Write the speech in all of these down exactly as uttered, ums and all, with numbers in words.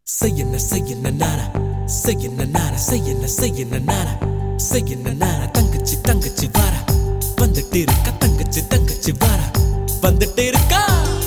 Saying a saying a nana, saying a nana, saying a saying a nana, saying a nana, தங்கச்சி தங்கச்சி வாரா வந்துட்டே இருக்கா தங்கச்சி தங்கச்சி வாரா வந்துட்டே இருக்கா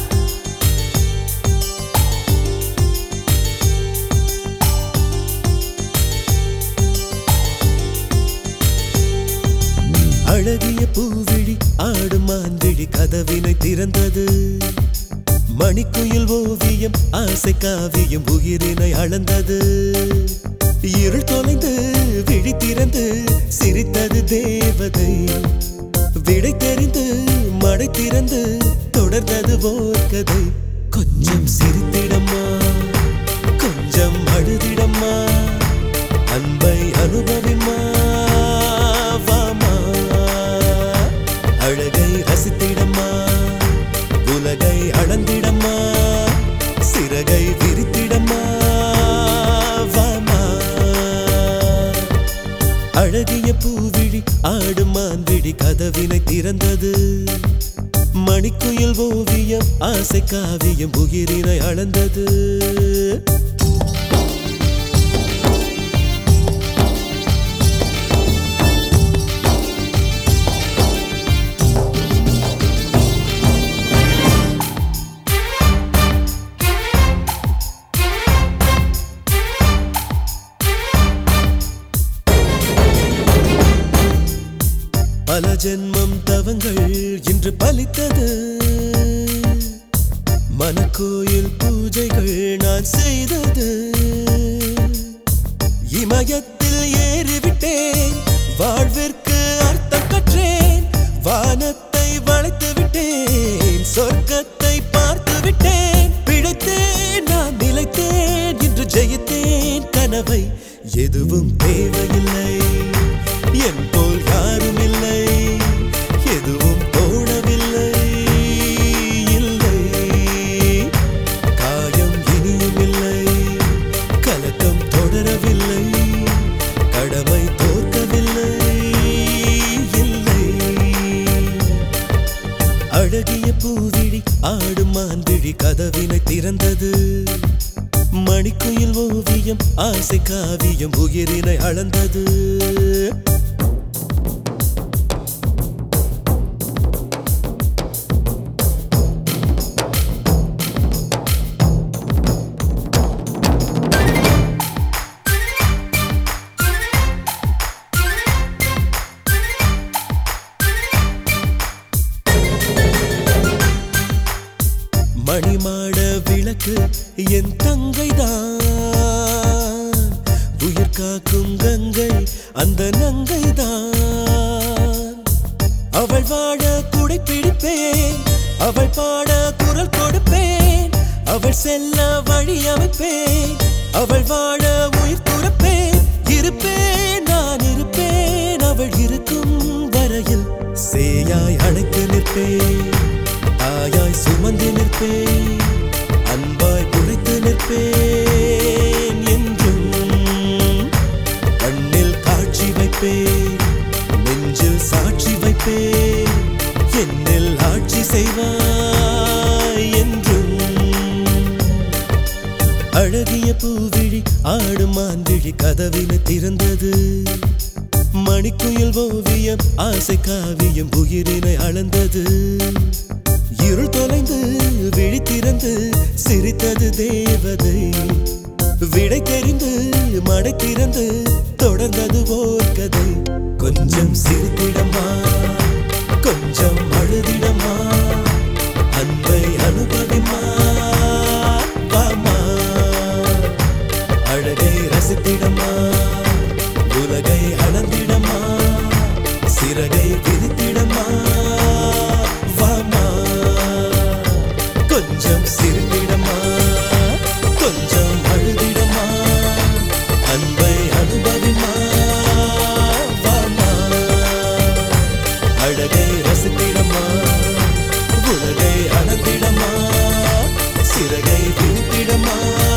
அழகிய பூவிழி ஆடும் மான்விழி கதவினை திறந்தது மணிக்குயில் ஓவியம் ஆசை காவியம் உயிரினை அளந்தது இருள் தொலைந்து விழி திறந்து சிரித்தது தேவதை விடை தெரிந்து மடை திறந்து தொடர்ந்தது ஓர் கதை கொஞ்சம் சிரித்திடம்மா கொஞ்சம் அழுதிடம்மா அன்பை அனுபவிம்மா வாமா அழகை ரசித்திடம்மா உலகை அளந்திடம்மா சிறகை விரித்திடம்மா வாமா அழகிய பூவிழி ஆடும் மான்விழி கதவினை திறந்தது மணிக்குயில் ஓவியம் ஆசை காவியம் உயிரினை அளந்தது பல ஜென்மம் தவங்கள் இன்று பலித்தது மனக்கோயில் பூஜைகள் நான் செய்தது இமயத்தில் ஏறிவிட்டேன் வாழ்விற்கு அர்த்தம் கற்றேன் வானத்தை வளைத்து விட்டேன் சொர்க்கத்தை பார்த்து விட்டேன் பிழைத்தேன் நான் நிலைத்தேன் இன்று ஜெயித்தேன் கனவை எதுவும் தேவையில்லை என் போல் யாரும் இல்லை எதுவும் தோணவில்லை இல்லை காயம் இனியும் இல்லை கலக்கம் தொடரவில்லை கடமை தோற்கவில்லை இல்லை அழகிய பூவிழி ஆடும் மான்விழி கதவினை திறந்தது மணிக்குயில் ஓவியம் ஆசை காவியம் உயிரினை அளந்தது மணிமாட விளக்கு என் தங்கைதான் உயிர் காக்கும் கங்கை அந்த நங்கைதான் அவள் வாழ குடை பிடிப்பேன் அவள் பாட குரல் கொடுப்பேன் அவள் செல்ல வழி அமைப்பேன் அவள் வாழ உயிர் துறப்பேன் இருப்பேன் நான் இருப்பேன் அவள் இருக்கும் வரையில் சேயாய் அணைத்து நிற்பேன் தாயாய் சுமந்து நிற்பேன் அன்பாய் குழைத்து நிற்பேன் என்றும் கண்ணில் காட்சி வைப்பேன் நெஞ்சில் சாட்சி வைப்பேன் என்னில் ஆட்சி செய்வாய் என்றும் அழகிய பூவிழி ஆடும் மான்விழி கதவினை திறந்தது மணிக்குயில் ஓவியம் ஆசை காவியம் உயிரினை அளந்தது இருள் தொலைந்து விழி திறந்து சிரித்தது தேவதை விடை தெரிந்து மடை திறந்து தொடர்ந்தது ஓர் கதை கொஞ்சம் சிரித்திடமா கொஞ்சம் அழுதிடமா அன்பை அனுபவிமா வாமா அழகை ரசித்திடமா உலகை அளந்திடமா சிறகை விரித்திடமா கொஞ்சம் சிரித்திடமா கொஞ்சம் அழுதிடமா அன்பை அனுபவிமா வாமா அழகை ரசித்திடமா உலகை அளந்திடமா சிறகை விரித்திடமா